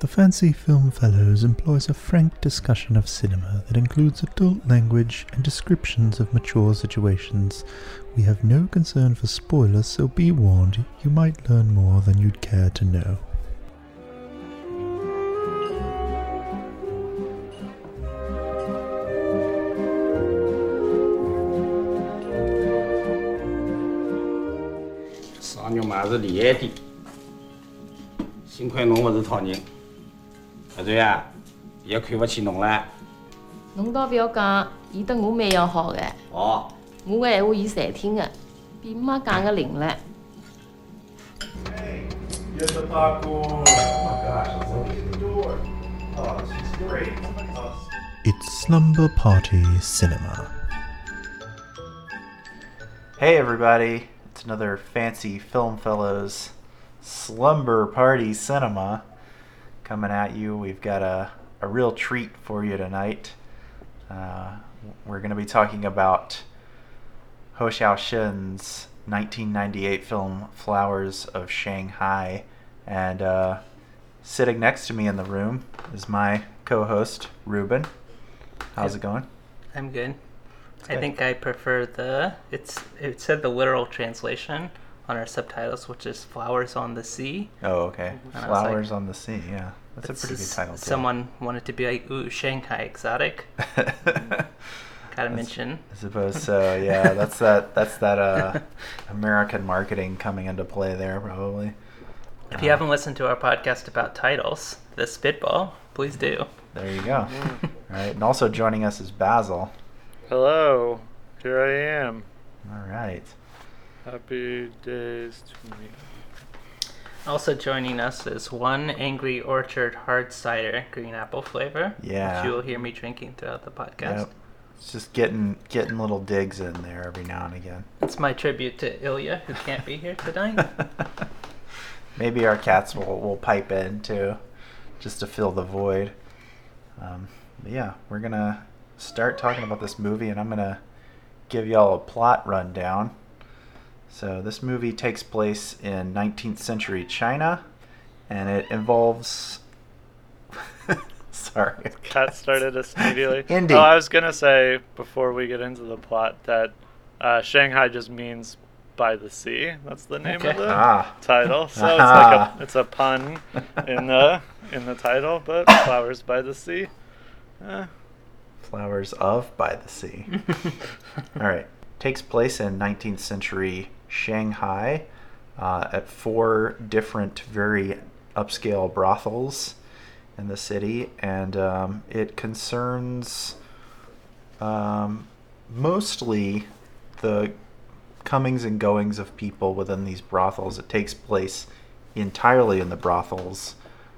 The Fancy Film Fellows employs a frank discussion of cinema that includes adult language and descriptions of mature situations. We have no concern for spoilers, so be warned, you might learn more than you'd care to know. 上牛嘛是厉害的，幸亏侬不是唐人。阿瑞啊，也看不起侬了。 侬倒不要讲，伊对我蛮要好的。 哦。 我个闲话伊侪听的，比妈讲个灵唻。 Hey, get the popcorn. Oh my gosh, let's open the door. Oh, this is great. It's Slumber Party Cinema. Hey everybody, it's another Fancy Film Fellows Slumber Party Cinema coming at you. We've got a real treat for you tonight. We're going to be talking about Hou Hsiao-hsin's 1998 film Flowers of Shanghai, and sitting next to me in the room is my co-host Ruben. How's it going? I'm good. I think I prefer it said the literal translation on our subtitles, which is Flowers on the Sea. Oh, okay. And Flowers on the Sea, yeah. That's a pretty good title, too. Someone wanted to be like, ooh, Shanghai exotic. Gotta mention. I suppose so, yeah. That's that American marketing coming into play there, probably. If you haven't listened to our podcast about titles, The Spitball, please do. There you go. All right, and also joining us is Basil. Hello, here I am. All right. Happy days to me. Also joining us is One Angry Orchard Hard Cider, green apple flavor. Yeah. Which you will hear me drinking throughout the podcast. Yep. It's just getting little digs in there every now and again. It's my tribute to Ilya, who can't be here tonight. Maybe our cats will pipe in too, just to fill the void. But yeah, we're gonna start talking about this movie, and I'm gonna give y'all a plot rundown. So this movie takes place in 19th century China, and it involves sorry, Cat started us immediately. Indy. Oh, I was gonna say before we get into the plot that Shanghai just means by the sea. That's the name of the title. So it's a pun in the title, but Flowers by the Sea. Flowers of by the Sea. All right. Takes place in 19th century Shanghai at 4 different very upscale brothels in the city, and it concerns mostly the comings and goings of people within these brothels. It takes place entirely in the brothels,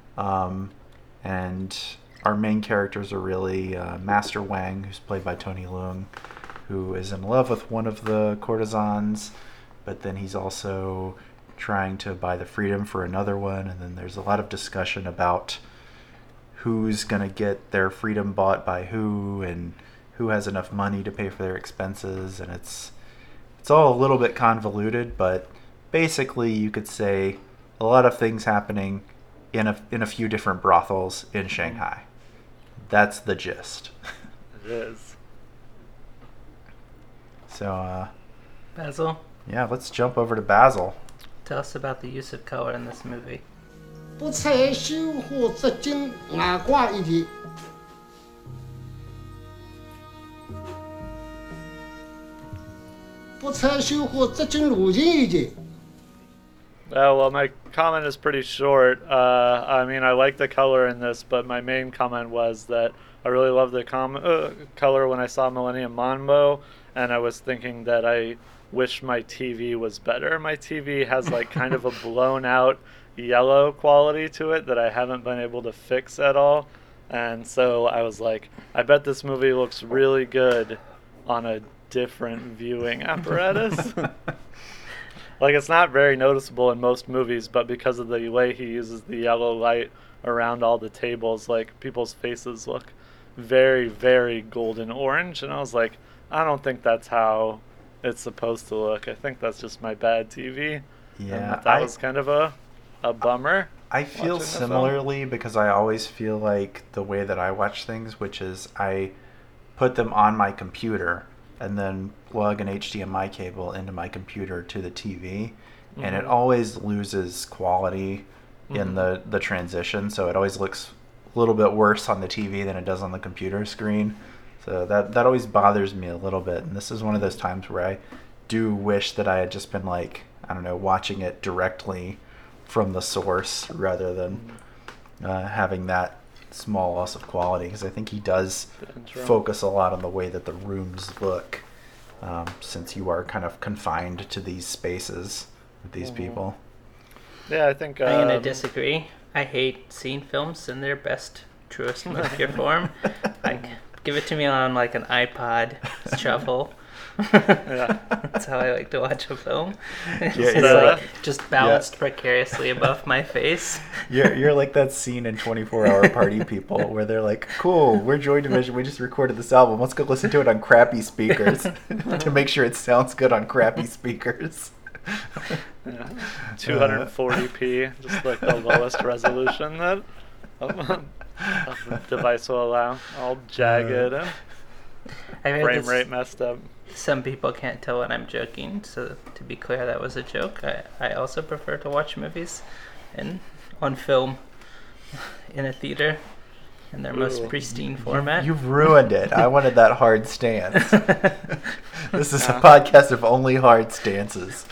and our main characters are really Master Wang, who's played by Tony Leung, who is in love with one of the courtesans, but then he's also trying to buy the freedom for another one, and then there's a lot of discussion about who's going to get their freedom bought by who, and who has enough money to pay for their expenses, and it's all a little bit convoluted, but basically you could say a lot of things happening in a few different brothels in Shanghai. That's the gist. It is. So, Basil, yeah, let's jump over to Basil. tell us about the use of color in this movie. 不采绣和织金外挂一体，不采绣和织金路径一体。 Well, my comment is pretty short. I mean, I like the color in this, but my main comment was that I really love the color when I saw Millennium Monbo, and I was thinking that I wish my TV was better. My TV has like kind of a blown out yellow quality to it that I haven't been able to fix at all. And so I was like, I bet this movie looks really good on a different viewing apparatus. Like, it's not very noticeable in most movies, but because of the way he uses the yellow light around all the tables, like, people's faces look very, very golden orange. And I was like, I don't think that's how it's supposed to look. I think that's just my bad TV. Yeah, and that was kind of a bummer. I feel watching the film? similarly because I always feel like the way that I watch things, which is I put them on my computer and then plug an HDMI cable into my computer to the TV, and it always loses quality in the transition, so it always looks a little bit worse on the TV than it does on the computer screen. So that always bothers me a little bit, and this is one of those times where I do wish that I had just been like, I don't know, watching it directly from the source rather than having that small loss of quality, because I think he does focus a lot on the way that the rooms look, since you are kind of confined to these spaces with these people. Yeah, I think I'm gonna disagree. I hate seeing films in their best, truest, most pure form. Like, give it to me on like an iPod shuffle. Yeah. That's how I like to watch a film. It's Yeah, just, yeah. like, just balanced precariously above my face. You're like that scene in 24-Hour Party People where they're like, cool, we're Joy Division, we just recorded this album, let's go listen to it on crappy speakers to make sure it sounds good on crappy speakers. Yeah. 240p, just like the lowest resolution that a device will allow. All jagged and I heard frame this- rate messed up. Some people can't tell when I'm joking, so to be clear, that was a joke. I also prefer to watch movies on film in a theater in their most Ooh. pristine format. You've ruined it. I wanted that hard stance. This is a podcast of only hard stances.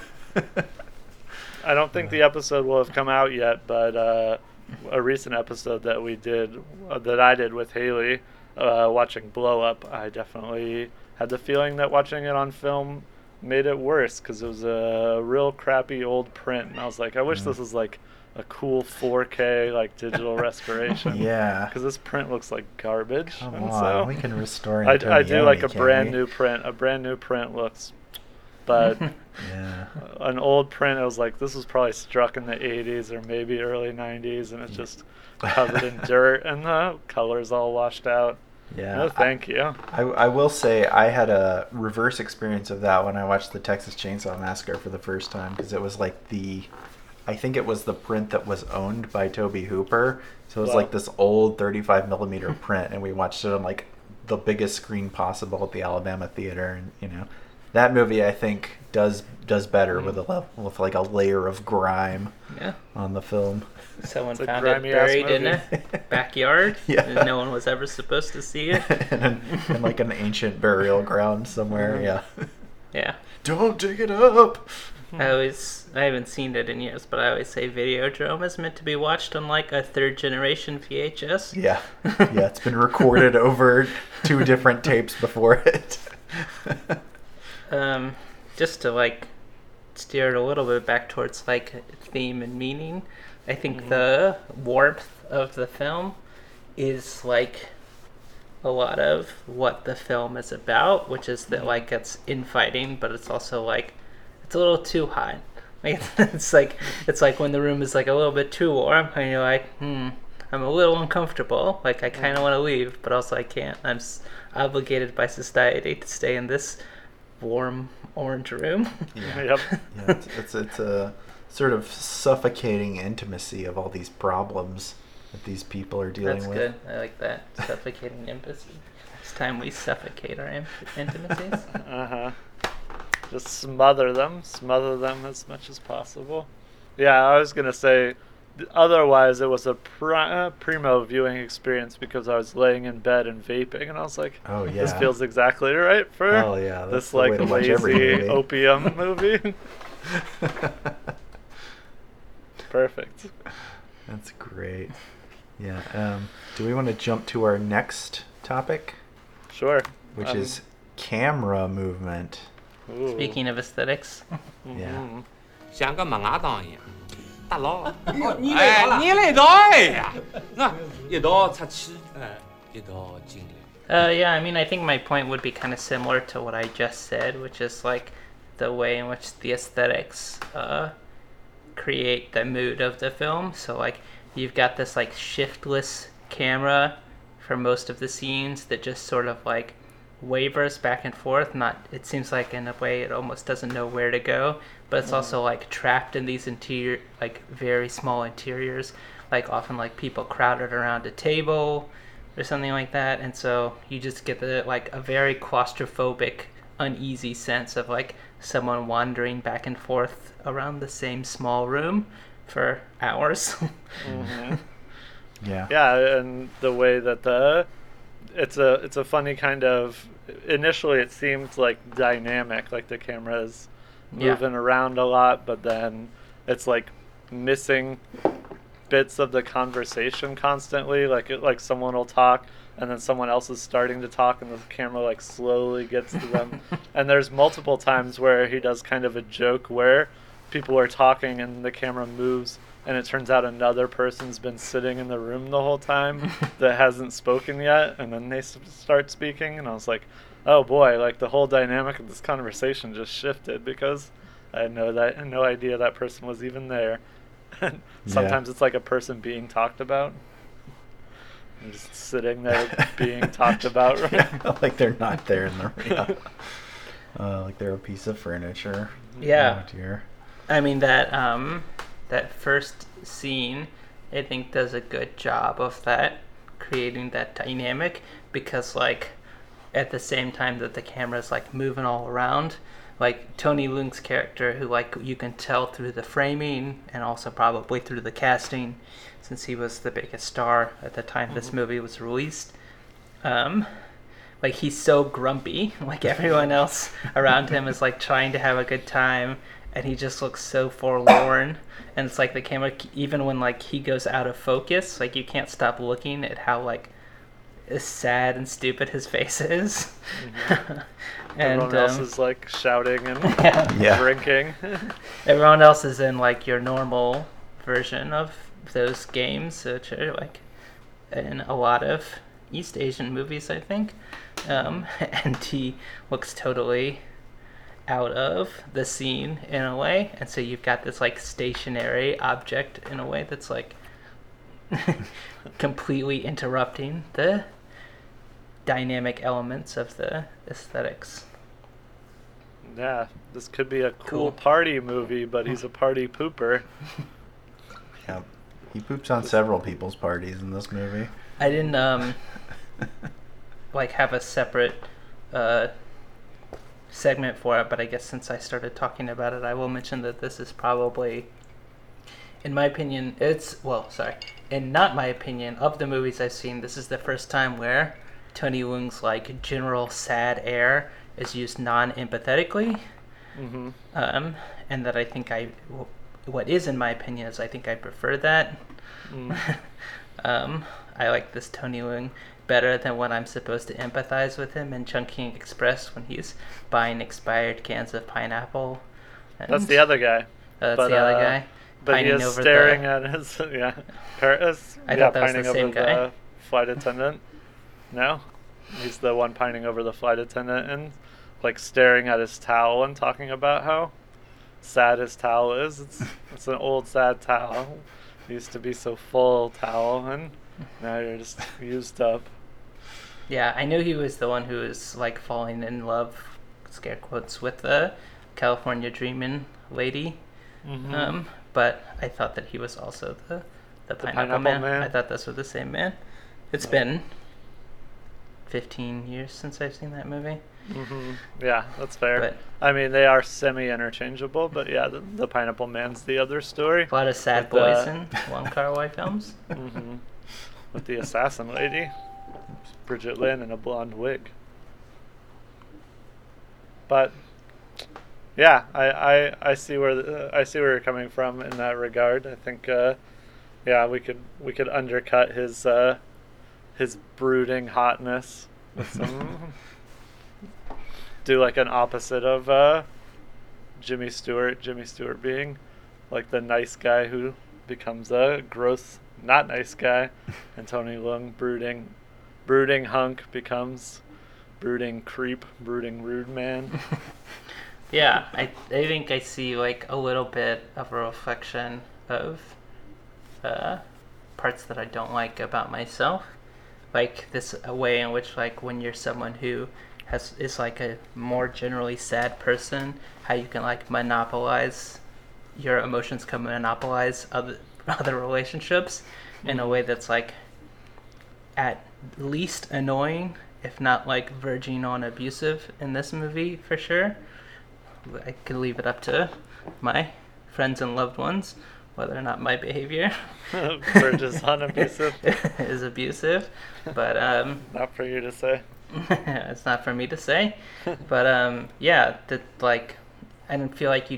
I don't think the episode will have come out yet, but a recent episode that we did, that I did with Haley, watching Blow Up, I definitely had the feeling that watching it on film made it worse because it was a real crappy old print, and I was like, I wish this was like a cool 4K like digital restoration. Yeah. Because this print looks like garbage. Come and on, so we can restore I Antonioni, do like a can't brand we? new print. A brand new print looks, but Yeah. an old print, it was like this was probably struck in the 80s or maybe early 90s, and it's just covered in dirt and the colors all washed out. Yeah. No, thank you. I will say I had a reverse experience of that when I watched the Texas Chainsaw Massacre for the first time, because it was like I think it was the print that was owned by Tobe Hooper. So it was Wow. like this old 35 millimeter print, and we watched it on like the biggest screen possible at the Alabama Theater, and that movie I think does better with like a layer of grime Yeah. on the film. Someone It's a found it grimy-ass buried in a movie. backyard, Yeah. and no one was ever supposed to see it. in like an ancient burial ground somewhere. Yeah. Yeah. Don't dig it up. I haven't seen it in years, but I always say Videodrome is meant to be watched on like a third generation VHS. Yeah. Yeah, it's been recorded over 2 different tapes before it. Just to like steer it a little bit back towards like theme and meaning, I think the warmth of the film is like a lot of what the film is about, which is that like it's infighting, but it's also like it's a little too hot. Like it's like when the room is like a little bit too warm, and you're like, I'm a little uncomfortable. Like I kind of want to leave, but also I can't. I'm obligated by society to stay in this warm orange room. Yep. Yeah, it's a sort of suffocating intimacy of all these problems that these people are dealing That's with. good. I like that. Suffocating intimacy. It's time we suffocate our intimacies. Uh-huh. Just smother them as much as possible. Yeah, I was gonna say, otherwise it was a primo viewing experience because I was laying in bed and vaping, and I was like, Oh yeah. this feels exactly right for Oh, yeah, that's this the way like to watch every lazy movie. opium movie. Perfect. That's great. Yeah. Do we want to jump to our next topic, Sure. which is camera movement? Ooh. Speaking of aesthetics, Mhm. 像个猛鸭蛋一样，大佬， 你来了你来到哎呀，那一刀插起，一刀进来。 yeah, I mean, I think my point would be kind of similar to what I just said, which is like the way in which the aesthetics create the mood of the film. So like you've got this like shiftless camera for most of the scenes that just sort of like wavers back and forth. It seems like in a way it almost doesn't know where to go, but it's also like trapped in these interior, like very small interiors, like often like people crowded around a table or something like that. And so you just get like a very claustrophobic, uneasy sense of like someone wandering back and forth around the same small room for hours. Mm-hmm. Yeah. And the way that it's a funny kind of, initially it seemed like dynamic, like the camera is moving around a lot, but then it's like missing bits of the conversation constantly. Like someone will talk and then someone else is starting to talk and the camera like slowly gets to them. And there's multiple times where he does kind of a joke where people are talking and the camera moves and it turns out another person's been sitting in the room the whole time that hasn't spoken yet, and then they start speaking, and I was like, oh boy, like the whole dynamic of this conversation just shifted because I had no idea that person was even there. And sometimes it's like a person being talked about. I'm just sitting there being talked about, right? Yeah, like they're not there in the real. Like they're a piece of furniture. Yeah. Oh dear. I mean, that first scene, I think, does a good job of that, creating that dynamic, because like at the same time that the camera's like moving all around, like Tony Leung's character, who like you can tell through the framing and also probably through the casting, since he was the biggest star at the time this movie was released. Like he's so grumpy, like everyone else around him is like trying to have a good time, and he just looks so forlorn. And it's like the camera, even when like he goes out of focus, like you can't stop looking at how like sad and stupid his face is. Mm-hmm. And everyone else is like shouting and drinking. Everyone else is in like your normal version of those games, which are like in a lot of East Asian movies, I think. And he looks totally out of the scene in a way, and so you've got this like stationary object in a way that's like completely interrupting the dynamic elements of the aesthetics. Yeah, this could be a cool party movie, but he's a party pooper. Yeah, he poops on several people's parties in this movie. I didn't like have a separate segment for it, but I guess since I started talking about it, I will mention that this is probably, in my opinion, in not my opinion, of the movies I've seen, this is the first time where Tony Leung's like general sad air is used non-empathetically. Mm-hmm. And that I think what is in my opinion is I think I prefer that. I like this Tony Leung better than when I'm supposed to empathize with him in Chungking Express when he's buying expired cans of pineapple. That's the other guy. That's the other guy. But he is staring at his Paris. I thought that was pining the same over guy. the flight attendant. No, he's the one pining over the flight attendant and like staring at his towel and talking about how sad his towel is. It's an old sad towel. It used to be so full towel, and now you're just used up. Yeah, I knew he was the one who was like falling in love, scare quotes, with the California Dreamin' lady. Mm-hmm. But I thought that he was also the pineapple man. I thought those were the same man. It's been 15 years since I've seen that movie. Mm-hmm. Yeah, that's fair. But I mean, they are semi-interchangeable, but yeah, the pineapple man's the other story. a lot of sad boys in Wong Kar-wai films. Mm-hmm. With the assassin lady, Bridget Lin, in a blonde wig. But yeah, I see where you're coming from in that regard. I think we could undercut his brooding hotness with some do like an opposite of Jimmy Stewart. Jimmy Stewart being like the nice guy who becomes a gross not nice guy, and Tony Leung brooding hunk becomes brooding creep, brooding rude man. Yeah, I think I see like a little bit of a reflection of parts that I don't like about myself. Like this a way in which like when you're someone who is like a more generally sad person, how you can like monopolize your emotions, can monopolize other relationships in a way that's like at least annoying, if not like verging on abusive in this movie for sure. I could leave it up to my friends and loved ones whether or not my behavior verges on abusive is abusive, but not for you to say. it's not for me to say, but yeah, that like I don't feel like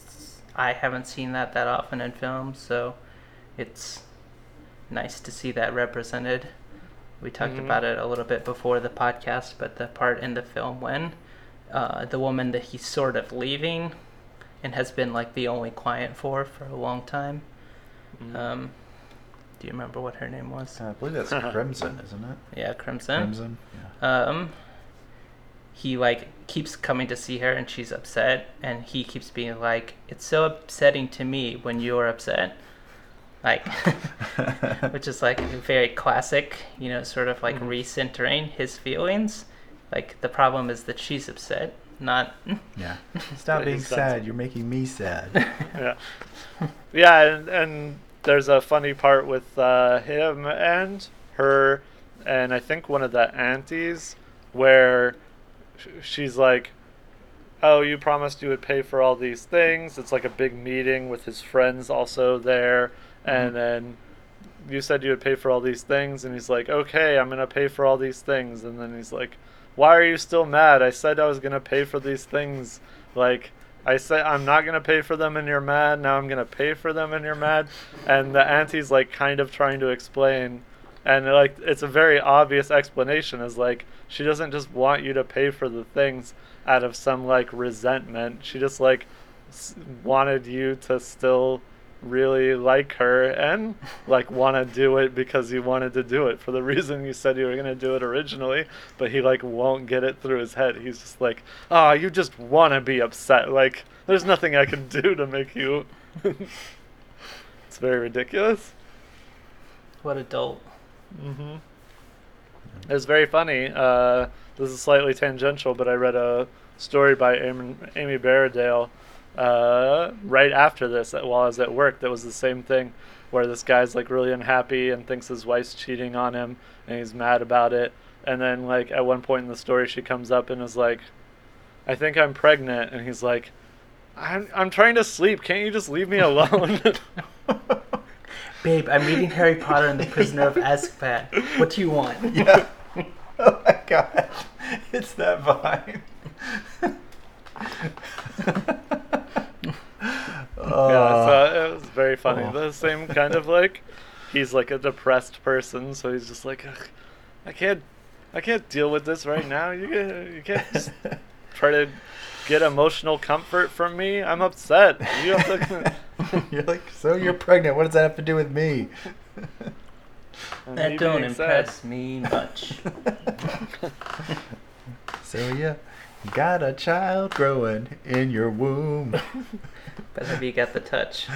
I haven't seen that often in films, so it's nice to see that represented. We talked about it a little bit before the podcast, but the part in the film when the woman that he's sort of leaving and has been like the only client for a long time. Do you remember what her name was? I believe that's Crimson, isn't it? Yeah, Crimson. Crimson. Yeah. He like keeps coming to see her and she's upset, and he keeps being like, "It's so upsetting to me when you're upset." Like, which is like very classic, you know, sort of like recentering his feelings. Like the problem is that she's upset, not. Yeah. Stop being sad. You're making me sad. Yeah. Yeah, and there's a funny part with him and her, and I think one of the aunties, where she's like, "Oh, you promised you would pay for all these things." It's like a big meeting with his friends also there, and then you said you would pay for all these things, and he's like, "Okay, I'm gonna pay for all these things," and then he's like, "Why are you still mad? I said I was gonna pay for these things. Like, I said I'm not gonna pay for them, and you're mad. Now I'm gonna pay for them, and you're mad." And the auntie's like kind of trying to explain, and like it's a very obvious explanation. Is like she doesn't just want you to pay for the things out of some like resentment. She just like wanted you to still really like her and like want to do it because you wanted to do it for the reason you said you were going to do it originally, but he like won't get it through his head. He's just like, "Oh, you just want to be upset. Like there's nothing I can do to make you." It's very ridiculous. What adult? It was very funny. This is slightly tangential, but I read a story by Amy Baradale right after this while I was at work that was the same thing, where this guy's like really unhappy and thinks his wife's cheating on him and he's mad about it, and then like at one point in the story she comes up and is like, "I think I'm pregnant," and he's like, I'm trying to sleep, can't you just leave me alone?" Babe, I'm reading Harry Potter and the Prisoner of Azkaban. What do you want? Yeah. Oh my gosh. It's that vibe. Yeah, so it was very funny. Oh. The same kind of like, he's like a depressed person, so he's just like, "Ugh, I can't deal with this right now. You can't just try to get emotional comfort from me. I'm upset. You have to." You're like, "So you're pregnant. What does that have to do with me?" And That he don't being sad. impress me much. So you got a child growing in your womb. But have you got the touch?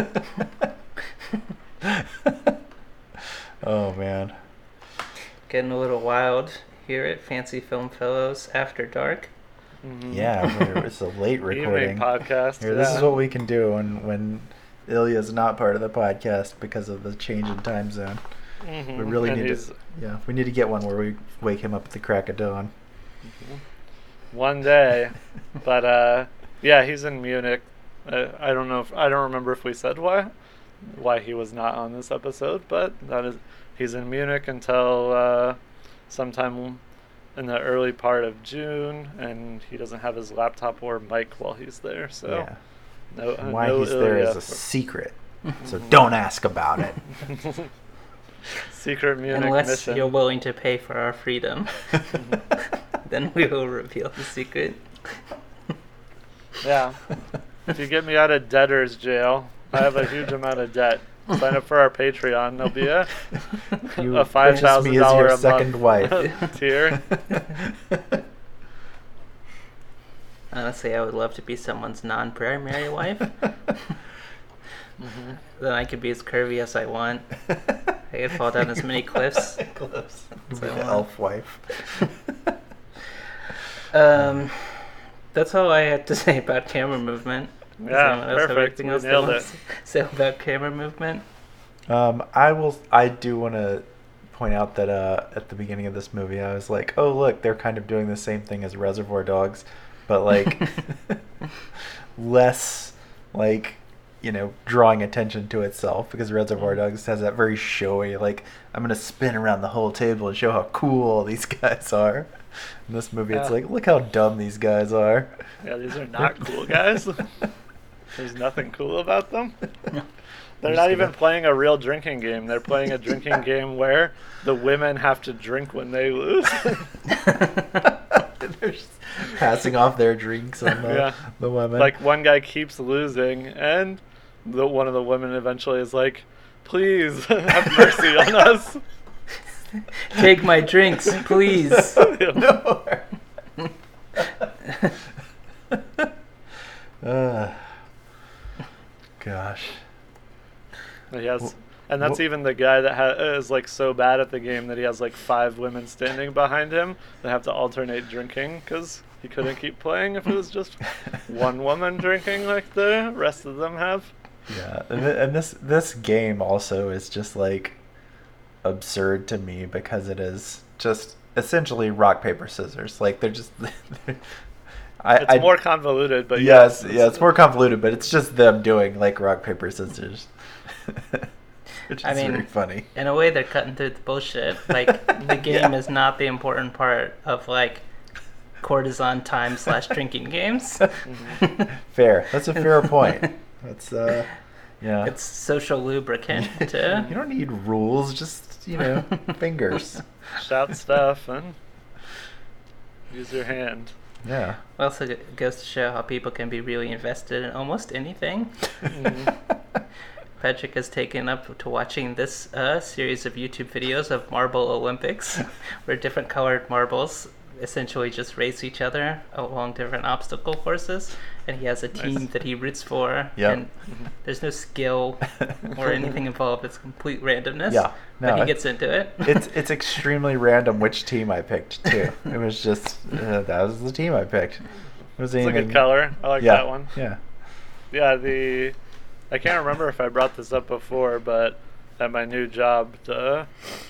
Oh man. Getting a little wild here at Fancy Film Fellows After Dark. Yeah, it's a late recording. Evening podcast. Here, this is what we can do when Ilya's not part of the podcast because of the change in time zone. We really And need he's- to. Yeah, we need to get one where we wake him up at the crack of dawn. One day, but yeah, he's in Munich. I don't remember if we said why he was not on this episode, but he's in Munich until sometime in the early part of June, and he doesn't have his laptop or mic while he's there. So Yeah. Why he's there Ilya is a secret. So don't ask about it. secret Munich Unless mission. you're willing to pay for our freedom, then we will reveal the secret. Yeah. If you get me out of debtor's jail, I have a huge amount of debt. Sign up for our Patreon. There'll be a You $5,000 purchase me as your a second month wife. tier. Honestly, I would love to be someone's non-primary wife. Then I could be as curvy as I want. I could fall down as many cliffs. Close. That's Be what I the want. elf wife. That's all I had to say about camera movement. Does Yeah, anyone else have perfect. anything We else they nailed want it. to say about camera movement? I do want to point out that at the beginning of this movie, I was like, oh look, they're kind of doing the same thing as Reservoir Dogs, but like less like, you know, drawing attention to itself, because Reservoir Dogs has that very showy, like, I'm gonna spin around the whole table and show how cool these guys are. In this movie, it's Yeah. like, look how dumb these guys are. Yeah, these are not cool guys. There's nothing cool about them. They're just not even gonna- playing a real drinking game. They're playing a drinking game where the women have to drink when they lose. They're just passing off their drinks on Yeah. the women. Like, one guy keeps losing, and one of the women eventually is like, please, have mercy on us. Take my drinks, please. No. Gosh. Yes. And that's even the guy that is like so bad at the game that he has like 5 women standing behind him that have to alternate drinking because he couldn't keep playing if it was just one woman drinking like the rest of them have. Yeah, and this game also is just like absurd to me because it is just essentially rock paper scissors. Like they're just. It's more convoluted, but yes, it's more convoluted, but it's just them doing like rock paper scissors. Which is very funny. In a way, they're cutting through the bullshit. Like, the game is not the important part of, like, courtesan time / drinking games. Fair. That's a fair point. That's, yeah. It's social lubricant You to... don't need rules, just, you know, fingers. shout stuff and use your hand. Yeah. Also, it goes to show how people can be really invested in almost anything. Patrick has taken up to watching this series of YouTube videos of Marble Olympics, where different colored marbles essentially just race each other along different obstacle courses, and he has a team that he roots for, and there's no skill or anything involved. It's complete randomness, but he gets into it. It's extremely random which team I picked, too. It was just, that was the team I picked. It's a good color. I like that one. Yeah. Yeah, I can't remember if I brought this up before, but at my new job, the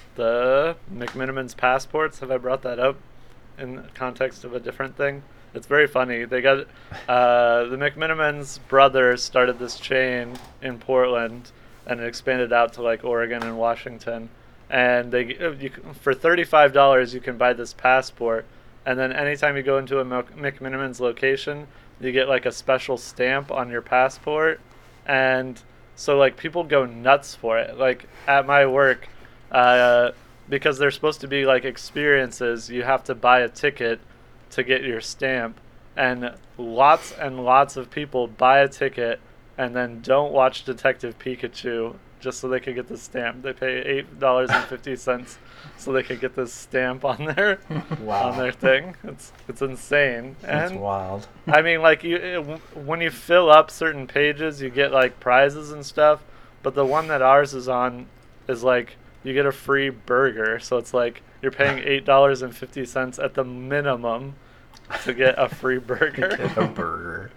McMiniman's passports, have I brought that up in the context of a different thing? It's very funny. They got the McMiniman's brothers started this chain in Portland, and it expanded out to like Oregon and Washington. And for $35 you can buy this passport, and then anytime you go into a McMiniman's location, you get like a special stamp on your passport. And so like people go nuts for it. Like at my work, because they're supposed to be like experiences, you have to buy a ticket to get your stamp, and lots of people buy a ticket and then don't watch Detective Pikachu just so they could get the stamp. They pay $8.50 so they could get this stamp on their on their thing. It's insane. That's And wild. I mean, like when you fill up certain pages, you get like prizes and stuff. But the one that ours is on is like you get a free burger. So it's like you're paying $8.50 at the minimum to get a free burger. Get a burger.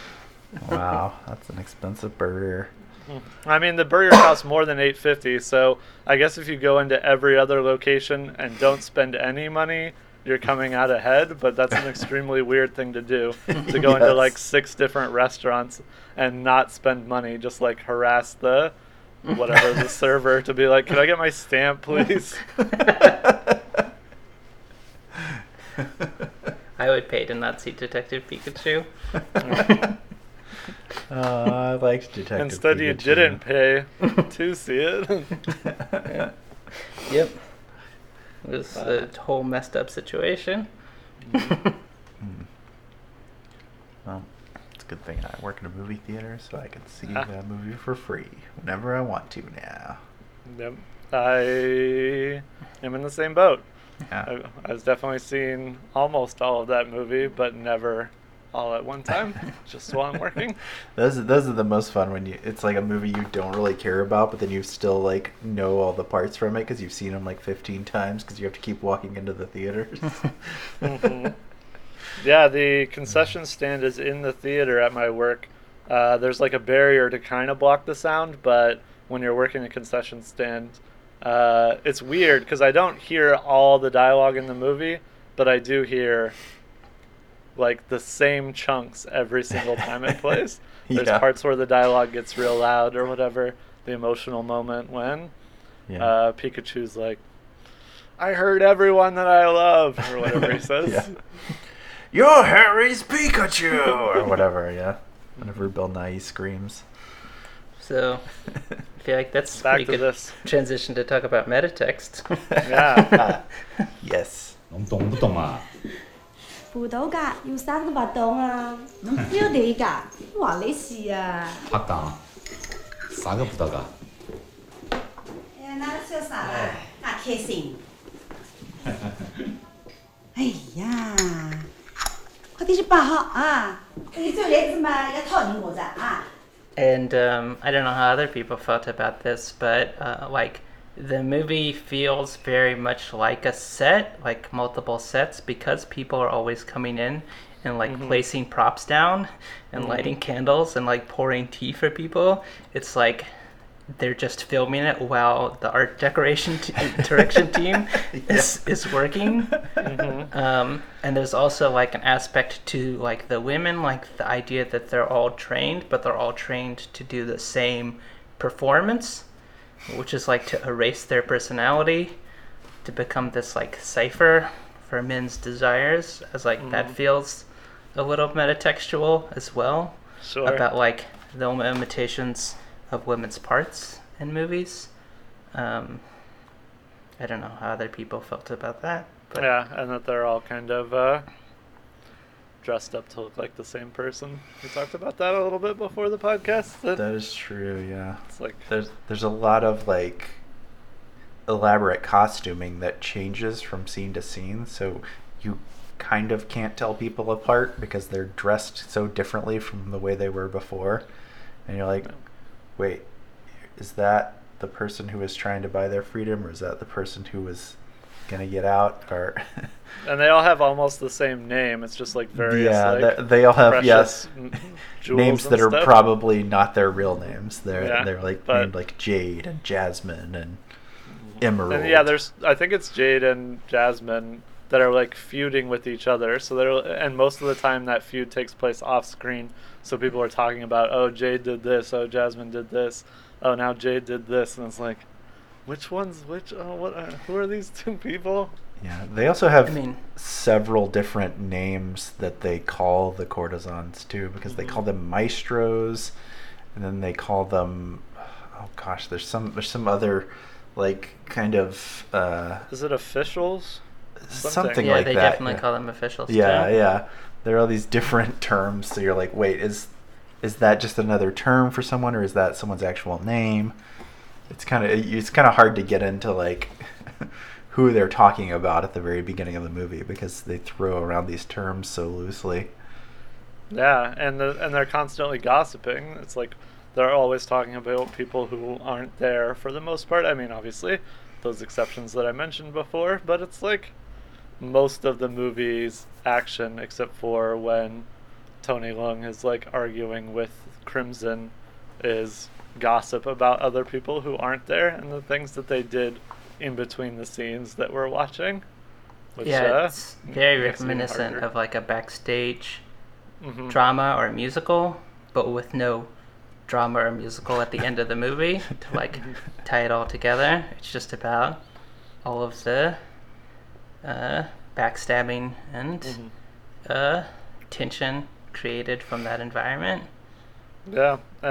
Wow, that's an expensive burger. I mean, the burger costs more than $8.50. So I guess if you go into every other location and don't spend any money, you're coming out ahead. But that's an extremely weird thing to do, to go into like 6 different restaurants and not spend money, just like harass the server to be like, can I get my stamp, please? I would pay to not see Detective Pikachu. I liked Detective Instead, Pikachu. you didn't pay to see it. Yep. It was a whole messed up situation. Well, it's a good thing I work in a movie theater, so I can see that movie for free whenever I want to now. Yep. I am in the same boat. Yeah. I was definitely seeing almost all of that movie, but never all at one time, just while I'm working. Those are the most fun when it's like a movie you don't really care about, but then you still like know all the parts from it because you've seen them like 15 times because you have to keep walking into the theaters. Yeah, the concession stand is in the theater at my work. There's like a barrier to kind of block the sound, but when you're working a concession stand, it's weird because I don't hear all the dialogue in the movie, but I do hear like the same chunks every single time it plays. There's parts where the dialogue gets real loud or whatever, the emotional moment when Pikachu's like, I heard everyone that I love, or whatever he says. You're Harry's Pikachu! Or whatever, whenever Bill Nye screams. So, I feel like that's Back pretty to good this. transition to talk about metatext. Yeah. Yes. 侬懂不懂啊？ 葡萄架要生都勿懂啊，要地架話你事啊。 拍檔，啥個葡萄架？ 哎呀，那笑啥啦？那開心。哎呀，快啲去辦學啊！你做嘢啫嘛，要拖你我咋啊？ And I don't know how other people felt about this, but like the movie feels very much like a set, like multiple sets, because people are always coming in and like placing props down and lighting candles and like pouring tea for people. It's like they're just filming it while the art decoration direction team is working. And there's also like an aspect to like the women, like the idea that they're all trained, but they're all trained to do the same performance, which is like to erase their personality to become this like cipher for men's desires, as like that feels a little metatextual as well. Sure. About like the limitations of women's parts in movies. I don't know how other people felt about that. But Yeah, and that they're all kind of dressed up to look like the same person. We talked about that a little bit before the podcast. That is true, yeah. It's like There's a lot of like elaborate costuming that changes from scene to scene, so you kind of can't tell people apart because they're dressed so differently from the way they were before. And you're like, wait, is that the person who was trying to buy their freedom, or is that the person who was gonna get out? Or and they all have almost the same name. It's just like various they all have precious jewels names and that are stuff. probably not their real names. They're like but- named like Jade and Jasmine and Emerald. And yeah, I think it's Jade and Jasmine that are like feuding with each other. So and most of the time that feud takes place off screen. So people are talking about, oh, Jade did this, oh, Jasmine did this, oh, now Jade did this, and it's like, which one's which? Oh, what? Who are these two people? Yeah, they also have I mean- several different names that they call the courtesans too, because they call them maestros, and then they call them, oh gosh, there's some other like kind of Is it officials? something yeah, like they that. definitely call them officials. Yeah, too. yeah. There are all these different terms, so you're like, wait, is that just another term for someone, or is that someone's actual name? It's kind of hard to get into like who they're talking about at the very beginning of the movie because they throw around these terms so loosely. Yeah, and they're constantly gossiping. It's like they're always talking about people who aren't there for the most part. I mean, obviously, those exceptions that I mentioned before, but it's like most of the movie's action, except for when Tony Leung is like arguing with Crimson, is gossip about other people who aren't there and the things that they did in between the scenes that we're watching. Which, It's very makes it even reminiscent harder. of like a backstage Mhm. drama or musical, but with no drama or musical at the end of the movie to like tie it all together. It's just about all of the backstabbing and tension created from that environment. Yeah, and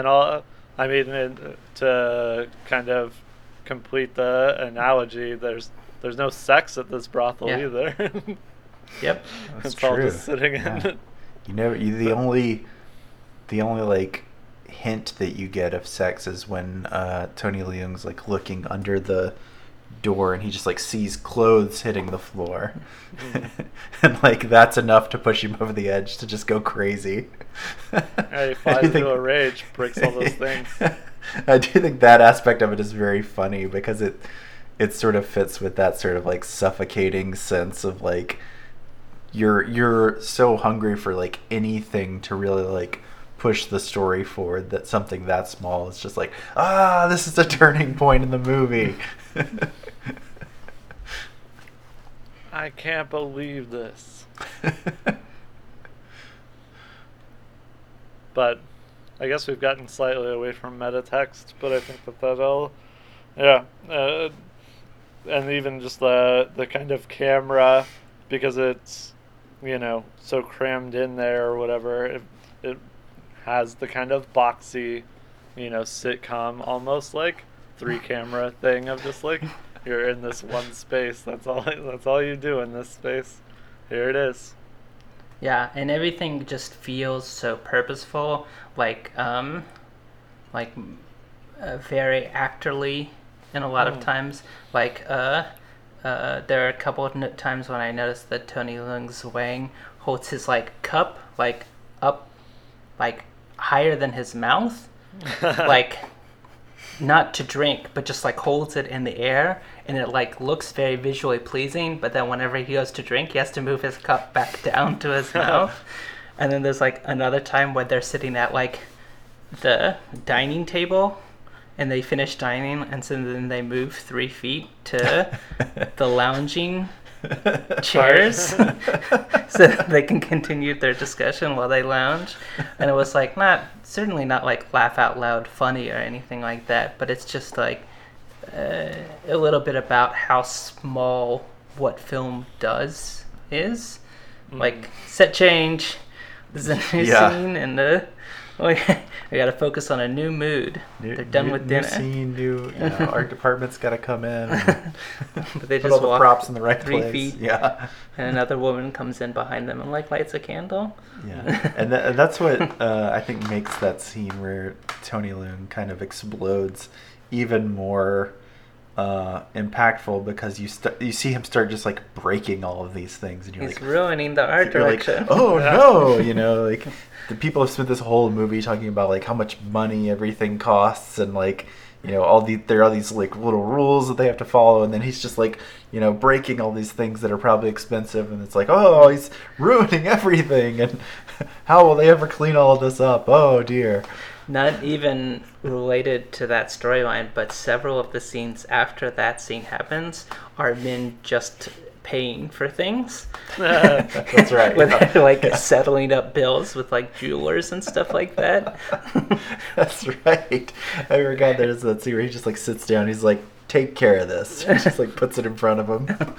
to kind of complete the analogy, there's no sex at this brothel Yeah. either. Yep. That's It's all true. just sitting in Yeah. it. The only like hint that you get of sex is when Tony Leung's like looking under the door and he just like sees clothes hitting the floor, and like that's enough to push him over the edge to just go crazy. Yeah, he flies into a rage, breaks all those things. I do think that aspect of it is very funny because it sort of fits with that sort of like suffocating sense of like you're so hungry for like anything to really like push the story forward that something that small is just like, this is a turning point in the movie. I can't believe this. But I guess we've gotten slightly away from meta text, but I think that'll, yeah, and even just the kind of camera, because it's, so crammed in there or whatever, it has the kind of boxy, sitcom almost like 3-camera thing of just like, you're in this one space. That's all you do in this space. Here it is. Yeah, and everything just feels so purposeful, like very actorly in a lot of times. Like there are a couple of times when I noticed that Tony Leung's Wang holds his like cup like up like higher than his mouth, like not to drink, but just like holds it in the air, and it like looks very visually pleasing, but then whenever he goes to drink, he has to move his cup back down to his mouth. And then there's like another time where they're sitting at like the dining table and they finish dining, and so then they move 3 feet to the lounging chairs so that they can continue their discussion while they lounge. And it was like certainly not like laugh out loud funny or anything like that, but it's just like a little bit about how small what film is. Like, set change, there's a new scene, and we gotta focus on a new mood. They're done with dinner. New scene, art department's gotta come in. But they put just all the props in the right 3 place. feet. Yeah. And another woman comes in behind them and like lights a candle. Yeah, and that's what I think makes that scene where Tony Leung kind of explodes even more impactful, because you see him start just like breaking all of these things, and He's ruining the art direction. Like, oh no, like the people have spent this whole movie talking about like how much money everything costs, and like there are all these like little rules that they have to follow, and then he's just like breaking all these things that are probably expensive, and it's like, oh, he's ruining everything, and how will they ever clean all of this up? Oh dear. Not even related to that storyline, but several of the scenes after that scene happens are men just paying for things. That's right. When they're like settling up bills with like jewelers and stuff like that. That's right. I forgot there's that scene where he just like sits down. He's like, take care of this. He just like puts it in front of him.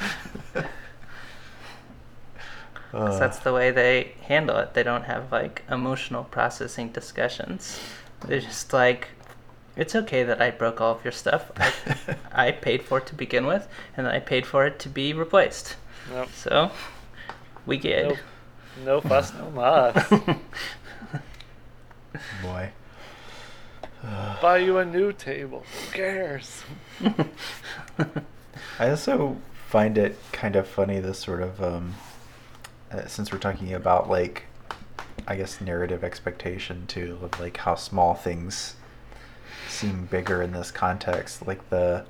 That's the way they handle it. They don't have like emotional processing discussions. They're just like, it's okay that I broke all of your stuff. I paid for it to begin with, and I paid for it to be replaced. Yep. So we get no fuss, no muss. Boy. Buy you a new table. Who cares? I also find it kind of funny, this sort of since we're talking about like, I guess, narrative expectation too, of like how small things seem bigger in this context. Like the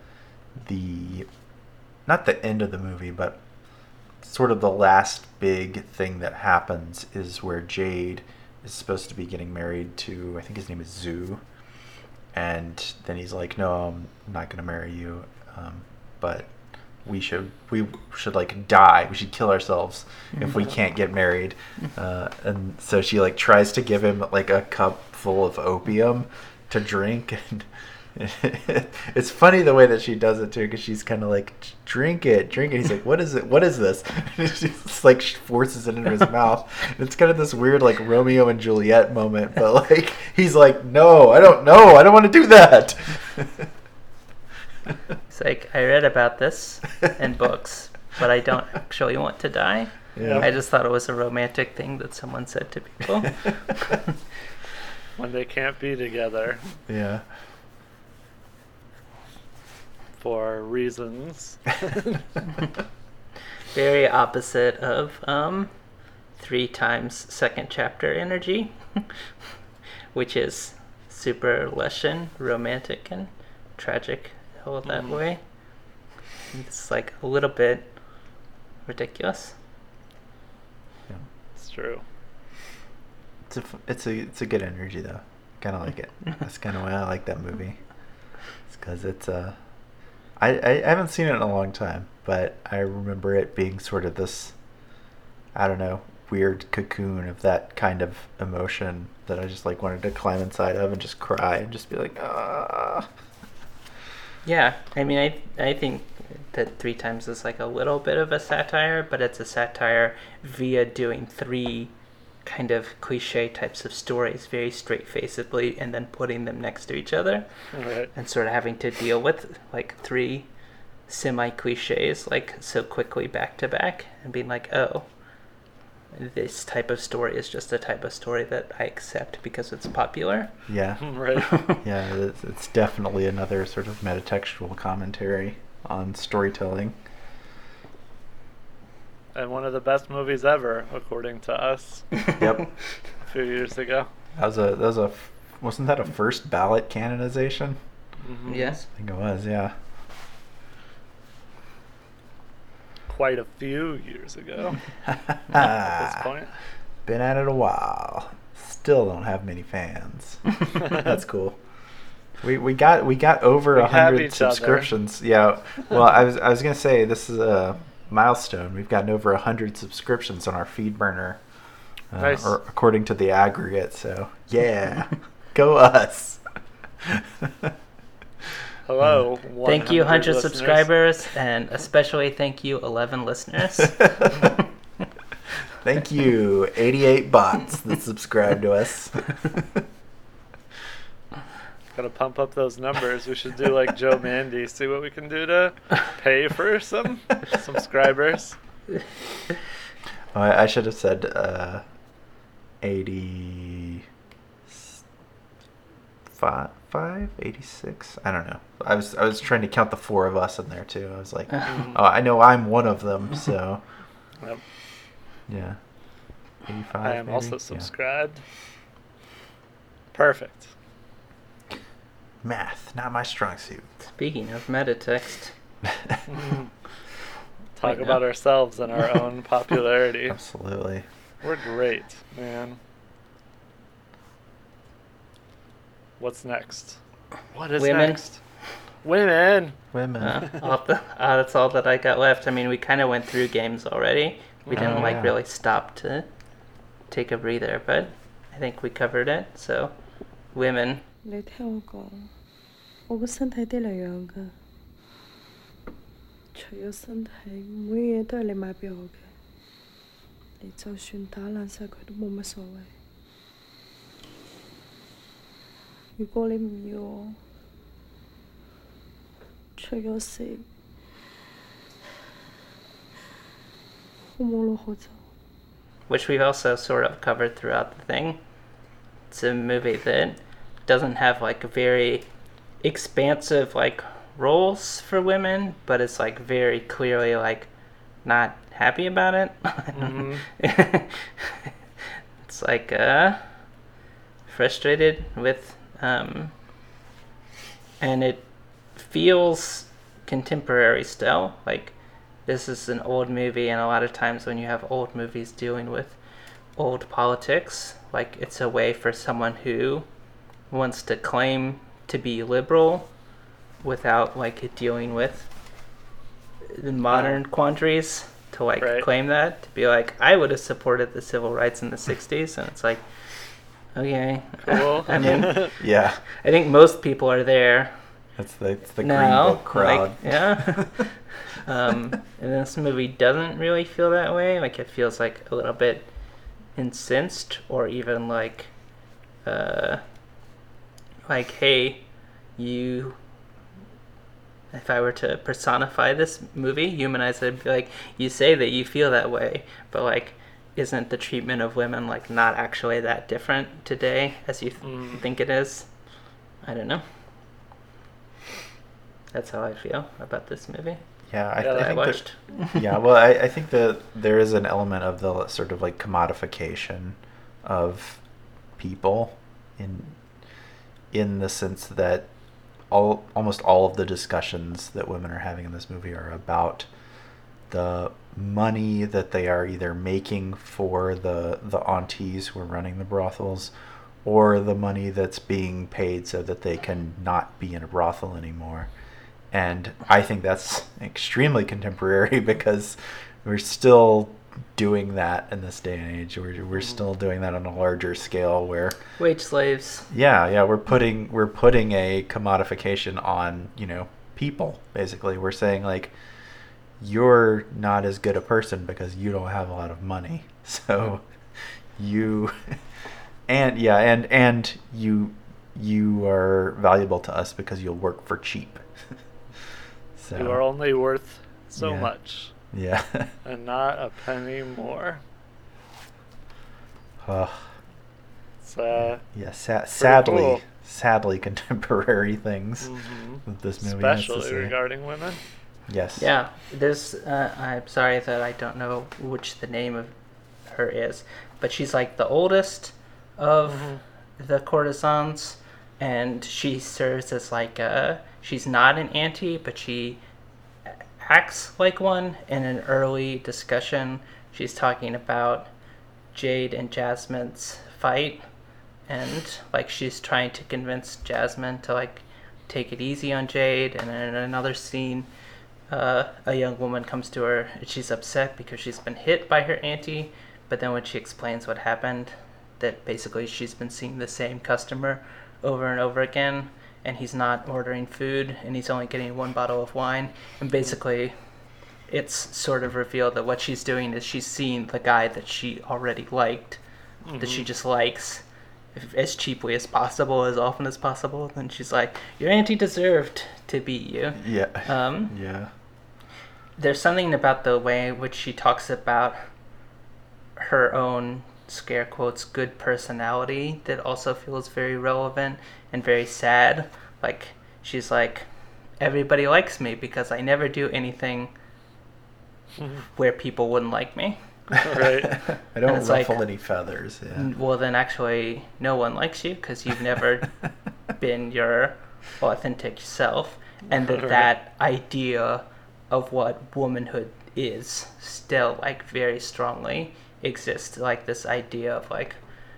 not the end of the movie, but sort of the last big thing that happens is where Jade is supposed to be getting married to, I think his name is Zhu, and then he's like, no, I'm not gonna marry you, but we should like die. We should kill ourselves if we can't get married. And so she like tries to give him like a cup full of opium to drink, and it's funny the way that she does it too, because she's kind of like, drink it. He's like, what is it? What is this? And she just like forces it into his mouth. And it's kind of this weird like Romeo and Juliet moment, but like he's like, no, I don't know. I don't want to do that. It's like, I read about this in books, but I don't actually want to die. Yeah. I just thought it was a romantic thing that someone said to people. When they can't be together. Yeah. For reasons. Very opposite of 3 times second chapter energy, which is super Lucian, romantic, and tragic all that way. It's like a little bit ridiculous. It's true. It's a good energy though. Kind of like it. That's kind of why I like that movie. It's because it's I haven't seen it in a long time, but I remember it being sort of this, I don't know, weird cocoon of that kind of emotion that I just like wanted to climb inside of and just cry and just be like, ah. Yeah, I mean, I think that Three Times is like a little bit of a satire, but it's a satire via doing three kind of cliche types of stories very straight-facedly and then putting them next to each other. Right. And sort of having to deal with like three semi-cliches like so quickly back to back and being like, oh, this type of story is just a type of story that I accept because it's popular. Yeah. Right. Yeah, it's definitely another sort of metatextual commentary on storytelling. And one of the best movies ever, according to us. Yep. A few years ago. Wasn't that a first ballot canonization? Mm-hmm. Yes. I think it was, yeah. Quite a few years ago. At this point. Been at it a while. Still don't have many fans. That's cool. We got over We have 100 each other. subscriptions. Yeah. Well, I was gonna say this is a milestone. We've gotten over 100 subscriptions on our feed burner, Nice. or according to the aggregate. So yeah, go us. Hello. Thank you, 100 listeners. subscribers, and especially thank you, 11 listeners. Thank you, 88 bots that subscribe to us. Gotta pump up those numbers. We should do like Joe Mandy. See what we can do to pay for some subscribers. Oh, I should have said 85, 86. I don't know. I was trying to count the four of us in there too. I was like, oh, I know I'm one of them. So Yep. yeah, 85. I am maybe? also Yeah. subscribed. Perfect. Math, not my strong suit. Speaking of metatext, Talk Wait, about no. ourselves and our own popularity. Absolutely. We're great, man. What's next? What is Women. next? Women. Women. that's all that I got left. I mean, we kind of went through games already. We didn't Oh, yeah. really stop to take a breather, but I think we covered it. So, women. 你聽我講，我個身體得嚟養㗎，除咗身體，每樣嘢都係你買俾我嘅。你就算打爛晒佢都冇乜所謂。如果你唔要我，除咗死，我冇路可走。 Which we've also sort of covered throughout the thing. It's a movie that doesn't have like very expansive like roles for women, but it's like very clearly like not happy about it. It's like frustrated with and it feels contemporary still. Like this is an old movie, and a lot of times when you have old movies dealing with old politics, like it's a way for someone who wants to claim to be liberal without like dealing with the modern quandaries to like Right. claim that, to be like, I would have supported the civil rights in the 60s, and it's like, okay. Cool. I mean, Yeah. I think most people are there It's the Green now. Book crowd. Like, yeah. And this movie doesn't really feel that way. Like it feels like a little bit incensed, or even like hey, you. If I were to personify this movie, humanize it, I'd be like, you say that you feel that way, but like, isn't the treatment of women like not actually that different today as you think it is? I don't know. That's how I feel about this movie. Yeah, Yeah, that I think watched. yeah, well, I think that there is an element of the sort of like commodification of people in the sense that almost all of the discussions that women are having in this movie are about the money that they are either making for the aunties who are running the brothels, or the money that's being paid so that they can not be in a brothel anymore. And I think that's extremely contemporary because we're still doing that in this day and age. We're still doing that on a larger scale where wage slaves. Yeah, we're putting a commodification on, people, basically. We're saying like, you're not as good a person because you don't have a lot of money. So you and you are valuable to us because you'll work for cheap. So you are only worth so much. Yeah. And not a penny more. Sadly contemporary things with this movie. Especially regarding women. Yes. Yeah. There's I'm sorry that I don't know which the name of her is, but she's like the oldest of the courtesans, and she serves as like she's not an auntie, but she acts like one. In an early discussion, she's talking about Jade and Jasmine's fight, and like she's trying to convince Jasmine to like take it easy on Jade. And then in another scene, a young woman comes to her and she's upset because she's been hit by her auntie, but then when she explains what happened, that basically she's been seeing the same customer over and over again, and he's not ordering food, and he's only getting one bottle of wine. And basically, it's sort of revealed that what she's doing is she's seeing the guy that she already liked, that she just likes, as cheaply as possible, as often as possible. And she's like, your auntie deserved to beat you. Yeah. Yeah. There's something about the way in which she talks about her own, scare quotes, good personality that also feels very relevant and very sad. Like, she's like, everybody likes me because I never do anything where people wouldn't like me. Right. I don't ruffle any feathers. Yeah. Well, then actually no one likes you because you've never been your authentic self. And that idea of what womanhood is still like very strongly exists. Like this idea of like,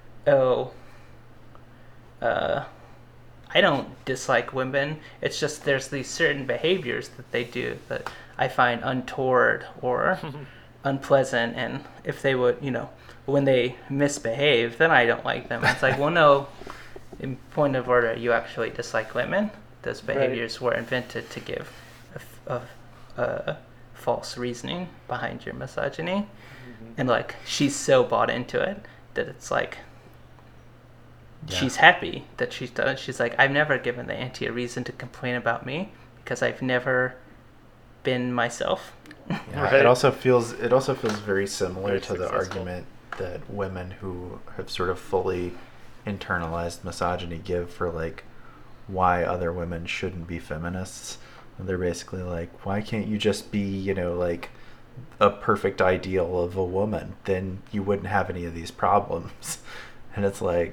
I don't dislike women. It's just there's these certain behaviors that they do that I find untoward or unpleasant, and if they would, when they misbehave, then I don't like them. It's like, well, no, in point of order, you actually dislike women. Those behaviors were invented to give a false reasoning behind your misogyny. And like, she's so bought into it that it's like, she's happy that she's done it. She's like, I've never given the auntie a reason to complain about me because I've never been myself. Yeah, right. It also feels very similar to the argument that women who have sort of fully internalized misogyny give for like why other women shouldn't be feminists. And they're basically like, why can't you just be, like a perfect ideal of a woman? Then you wouldn't have any of these problems. And it's like,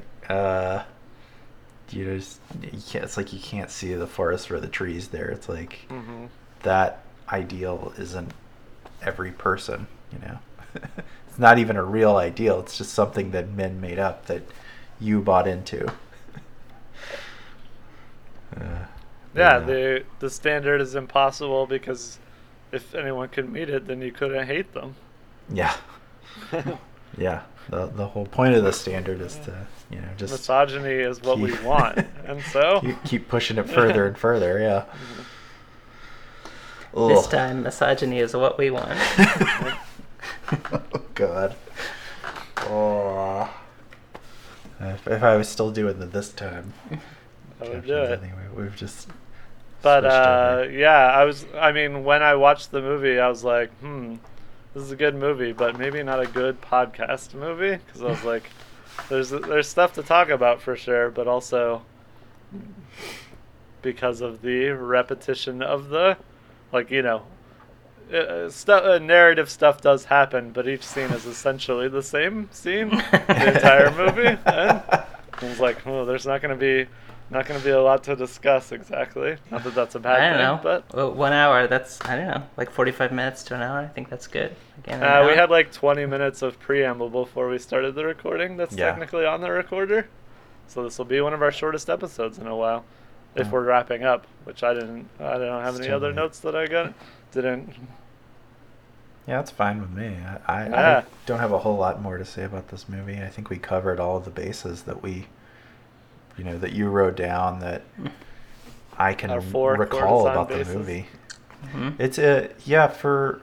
you can't. It's like you can't see the forest for the trees there. It's like that ideal isn't every person. It's not even a real ideal. It's just something that men made up that you bought into. The standard is impossible because if anyone could meet it, then you couldn't hate them. Yeah. Yeah. The whole point of the standard is to, just misogyny is what we want, and so keep pushing it further and further. Yeah. This time, misogyny is what we want. Oh God. Oh. If I was still doing this time, I would do it. Anyway, we've just. But when I watched the movie, I was like, this is a good movie, but maybe not a good podcast movie, because I was like, there's stuff to talk about for sure, but also because of the repetition of the, narrative stuff does happen, but each scene is essentially the same scene the entire movie. And I was like, there's not going to be Not going to be a lot to discuss exactly. Not that that's a bad I don't thing, know. but Well, 1 hour, that's, I don't know, like 45 minutes to an hour. I think that's good. Again, we had like 20 minutes of preamble before we started the recording. That's Yeah. technically on the recorder. So this will be one of our shortest episodes in a while, if we're wrapping up. Which I don't have any Still other late. notes that I didn't. Yeah, that's fine with me. I Yeah. don't have a whole lot more to say about this movie. I think we covered all of the bases that that you wrote down that I can Our 4 recall courtesan about bases. the movie. Mhm. It's for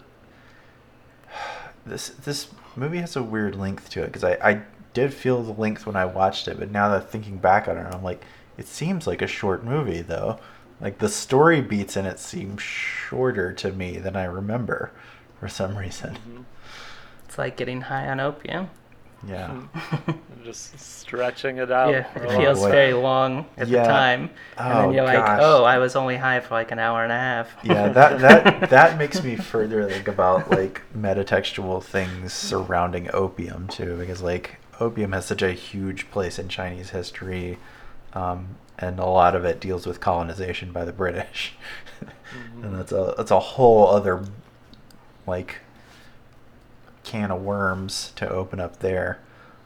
this movie has a weird length to it because I did feel the length when I watched it, but now that thinking back on it, I'm like, it seems like a short movie though. Like the story beats in it seem shorter to me than I remember for some reason. It's like getting high on opium. Yeah. Just stretching it out. Yeah, for a it long feels time. very long at the time. And then you're like, gosh. oh, I was only high for like an hour and a half. Yeah, that makes me further think about like metatextual things surrounding opium too, because like opium has such a huge place in Chinese history, and a lot of it deals with colonization by the British, and that's a whole other like can of worms to open up there.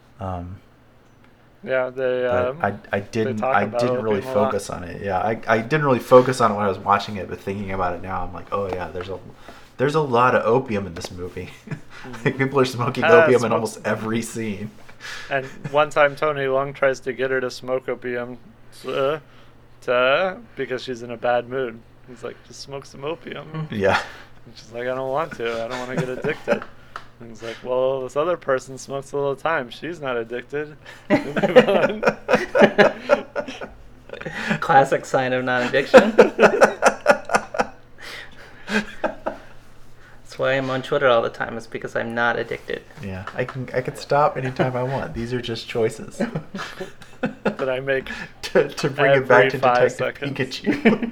Yeah, I didn't talk about really opium a lot. focus on it. Yeah, I didn't really focus on it when I was watching it, but thinking about it now, I'm like, oh yeah, there's a lot of opium in this movie. Like people are smoking opium in almost every scene. And one time Tony Leung tries to get her to smoke opium because she's in a bad mood. He's like, just smoke some opium. Yeah. And she's like, I don't want to. I don't want to get addicted. And he's like, well, this other person smokes all the time. She's not addicted. Move on. Classic sign of non-addiction. That's why I'm on Twitter all the time. It's because I'm not addicted. Yeah, I can stop anytime I want. These are just choices that I make to bring it back to every 5 Detective seconds. Pikachu.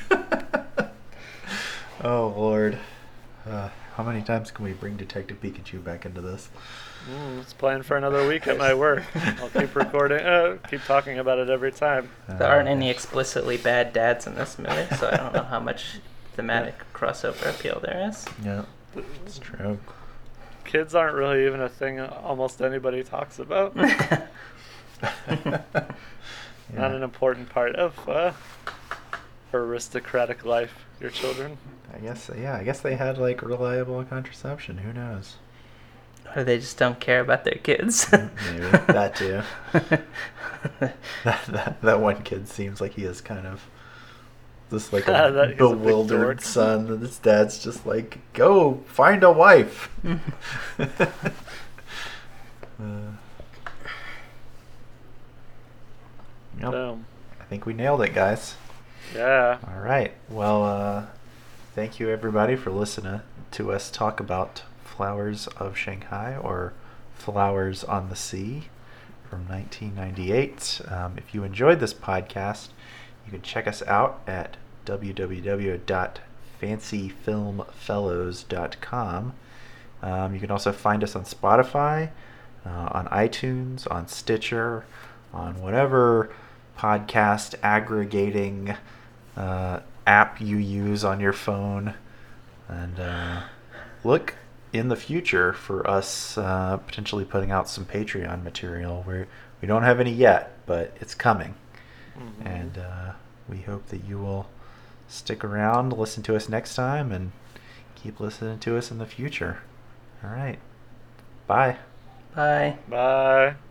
Oh Lord, how many times can we bring Detective Pikachu back into this? It's planned for another week at my work. I'll keep recording, keep talking about it every time. There aren't any explicitly bad dads in this movie, so I don't know how much thematic crossover appeal there is. Yeah, it's true. Kids aren't really even a thing almost anybody talks about. Not an important part of aristocratic life, your children. I guess they had like reliable contraception. Who knows? Or they just don't care about their kids. Maybe that too. that one kid seems like he is kind of just like a bewildered son, and his dad's just like, "Go find a wife." Yep. I think we nailed it, guys. Yeah. All right. Well, thank you everybody for listening to us talk about Flowers of Shanghai, or Flowers on the Sea, from 1998. If you enjoyed this podcast, you can check us out at www.fancyfilmfellows.com. You can also find us on Spotify, on iTunes, on Stitcher, on whatever podcast aggregating app you use on your phone. And look in the future for us potentially putting out some Patreon material. We don't have any yet, but it's coming. Mm-hmm. And we hope that you will stick around, listen to us next time, and keep listening to us in the future. All right. Bye. Bye. Bye.